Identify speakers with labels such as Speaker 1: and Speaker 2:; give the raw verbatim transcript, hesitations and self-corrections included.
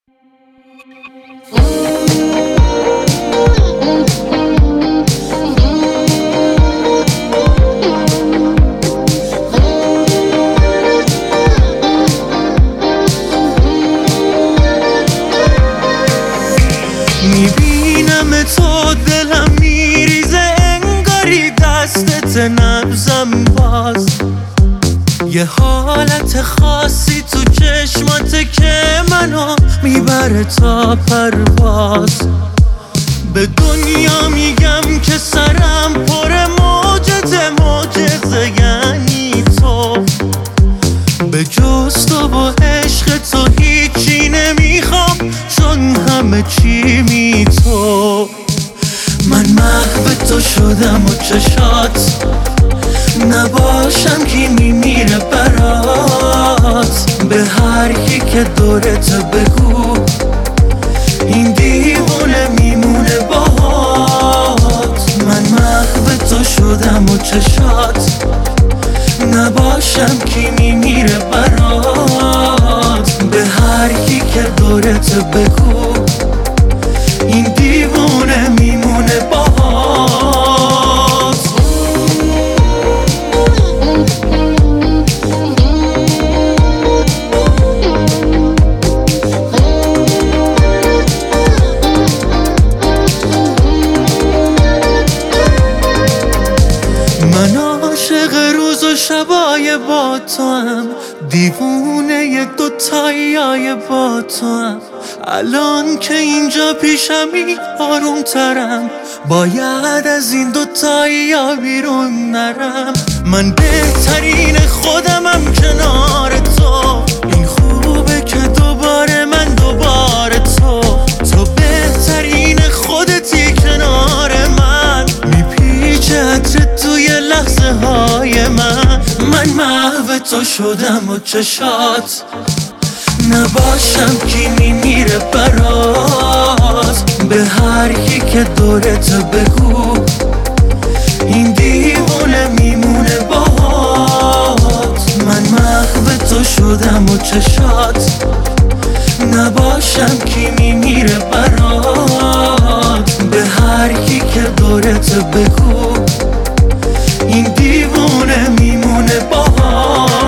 Speaker 1: میبینم تو دلم میریزه انگاری دستت نبزم باز، یه حالت خاصی تو چشماته که منو میبره تا پرواز. به دنیا میگم که سرم پر موجته، معجزه یعنی تو. به جز تو و عشق تو هیچی نمیخوام، چون همه چی می تو. من محو تو شدم و چشات نباشم کی میمیره برات. به هر کی که دورت بگو این دیوونه میمونه باهات. من محو تو شدم و چشات نباشم کی میمیره برات. به هر کی که دورت بگو این دیوونه میمونه باهات. من عاشق روز و شبای با تو هم، دیوونه ی دوتایی با تو هم. الان که اینجا پیشمی آروم ترم، باید از این دوتایی بیرون نرم. من بهترین خودمم کنار تو، این خوبه که دوباره من دوباره تو. تو بهترین خودتی کنار من، میپیچه عطرت توی لحظه های من. من محو تو شدم و چشات نباشم کی میمیره برات. به هر کی که دورت بگو این دیوونه میمونه باهات. من محو تو شدم و چشات نباشم کی میمیره برات. به هر کی که دورت بگو این دیوونه میمونه باهات.